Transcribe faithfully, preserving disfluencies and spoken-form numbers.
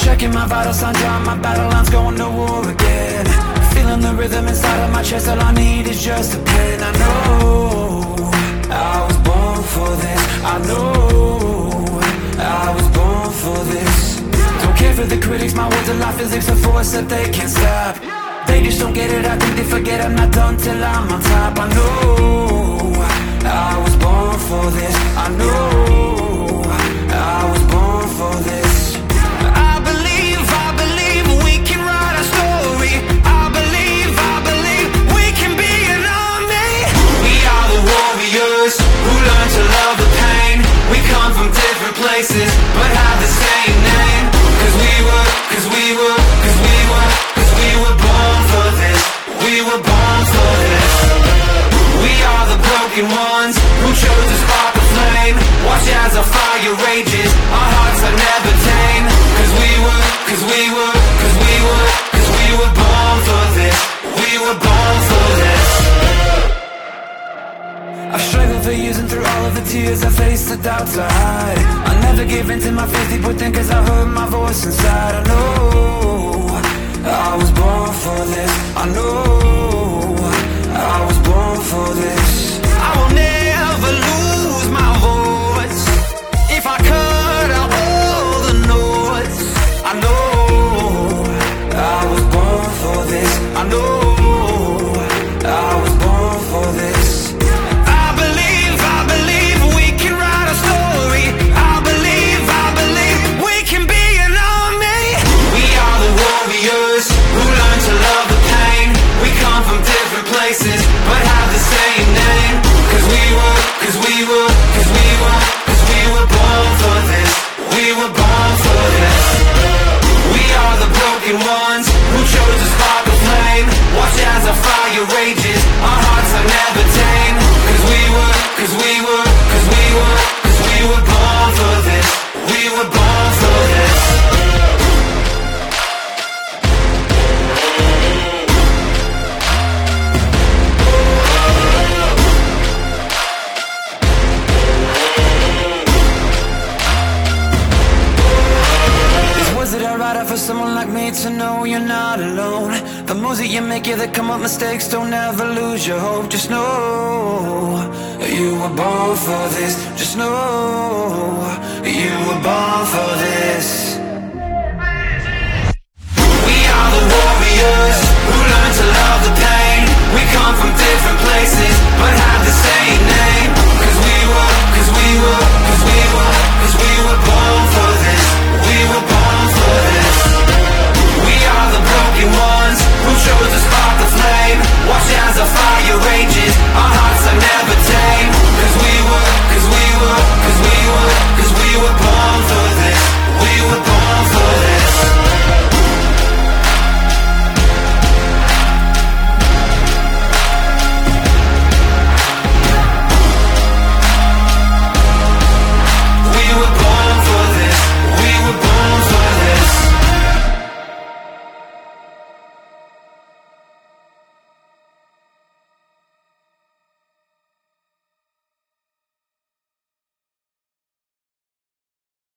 Checking my vital signs, drawing my battle lines, going to war again. Feeling the rhythm inside of my chest, all I need is just a pen. I know I was born for this. I know I was born for this. Don't care for the critics, my words are life physics, a force that they can't stop. They just don't get it, I think they forget I'm not done till I'm on top. I know I was born for this. I know I was born for this. I believe, I believe we can write our story. I believe, I believe we can be an army. We are the warriors who learn to love the pain. We come from different places but have the same name. Cause we were, cause we were, cause we were, cause we were born for this. We were born for this. We are the broken ones who chose to spark the flame. Watch as our fire rages, our hearts are never tame. Cause we were, cause we were, cause we were, cause we were born for this. We were born for this. I've struggled for years and through all of the tears I faced the doubts I hide. I never gave in to my fears deep within cause I heard my voice inside. I know I was born for this. I know I was born for this. I will never lose my voice. If I cut out all the noise, I know I was born for this. I know I was born for this. I believe, I believe we can write a story. I believe, I believe we can be an army. We are the warriors who learn to love the pain. We come from different places but have the same name. Cause we were, cause we were, cause we were, cause we were born for this. We were born for this. We are the broken ones who chose to spark the flame. Watch as our fire rages, our hearts are never tame. Cause we were, cause we were, cause we were, cause we were born for this. We were born for this. For someone like me to know you're not alone. The moves that you make, yeah, that come up mistakes. Don't ever lose your hope. Just know you were born for this. Just know you were born for this.